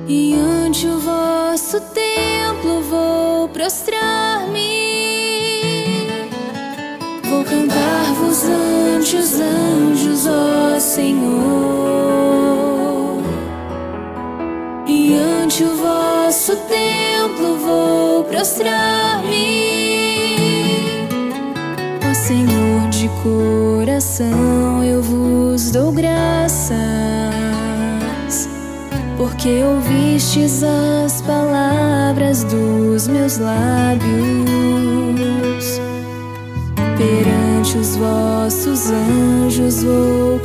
e ante o vosso templo vou prostrar-me. Vou cantar-vos ante os anjos, ó Senhor, e ante o vosso templo vou prostrar-me. Ó Senhor, de coração eu vos dou graças, porque ouvistes as palavras dos meus lábios. Perante os vossos anjos vou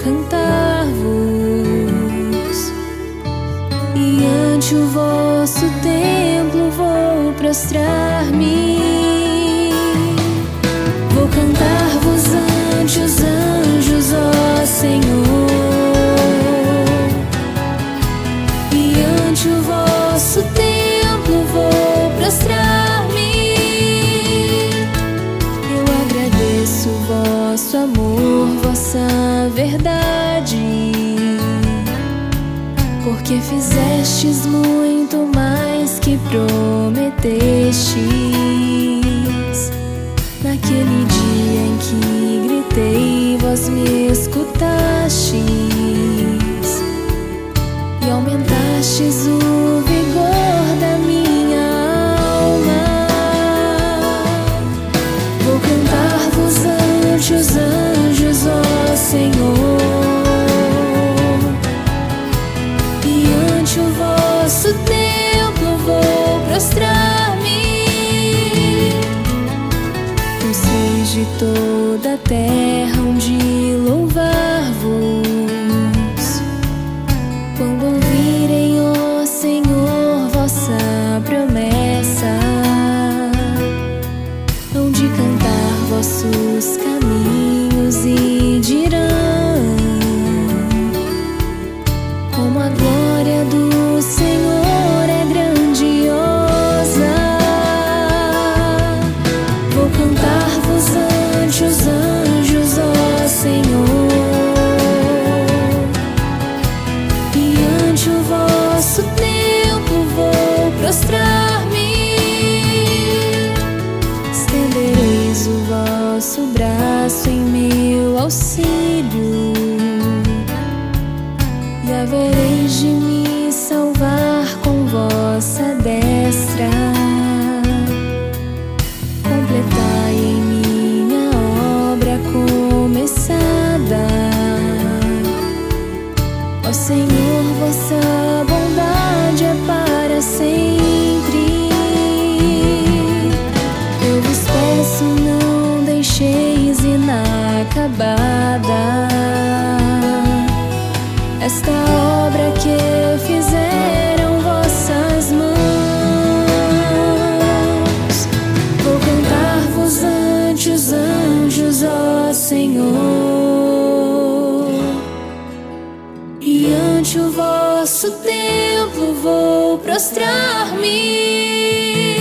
cantar-vos, e ante o vosso templo vou prostrar-me. Vou cantar-vos ante os anjos, ó Senhor, e ante o vosso templo vou prostrar-me. Eu agradeço vosso amor, vossa verdade, porque fizestes muito mais que prometestes. Naquele dia em que gritei, vós me escutastes e aumentastes o vigor da minha alma. Vou cantar-vos ante os anjos, ó Senhor, e ante o vosso templo vou prostrar-me. Os reis de toda a terra hão de louvar-vos quando ouvirem, ó Senhor, vossa promessa. Hão de cantar vossos caminhos e dirão como a glória do Senhor é grandiosa. Vou cantar-vos ante os anjos, ó Senhor, e ante o vosso templo vou prostrar-me. Estendereis o vosso braço em meu auxílio, e havereis de me salvar com vossa destra. Completai em minha obra começada, ó Senhor, vossa bondade é para sempre. Eu vos peço, não deixeis inacabada esta obra que fizeram vossas mãos. Vou cantar-vos ante os anjos, ó Senhor, e ante o vosso templo vou prostrar-me.